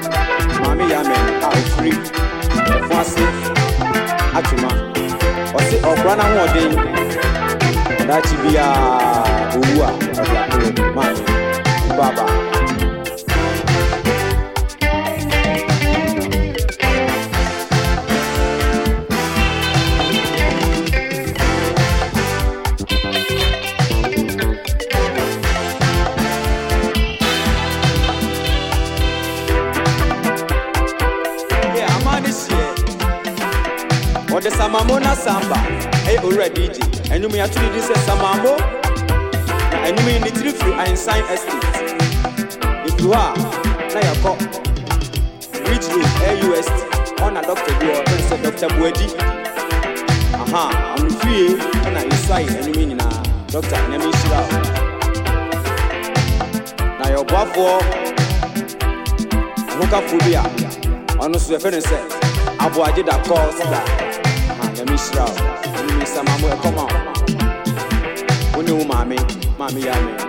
Mami Yamen, I'm free. Fancy, Atuma. Or say, or Grana Warding. That be a Uwa, man, Baba. The Samamona Samba, already, and you may actually this Samamo, and you may need to through Einstein Estate. If you are, now you call Bridge Road, AUST, on a doctor, you are Dr. Bwedi. Aha, I'm free, and I decide, and you mean Dr. Nemi Shira. Now your buffalo, Mokaphobia, honestly, a friend said, Abu I did a cause that. Let me shout. Let me say, Mama, come on. Uni umami, mami yami.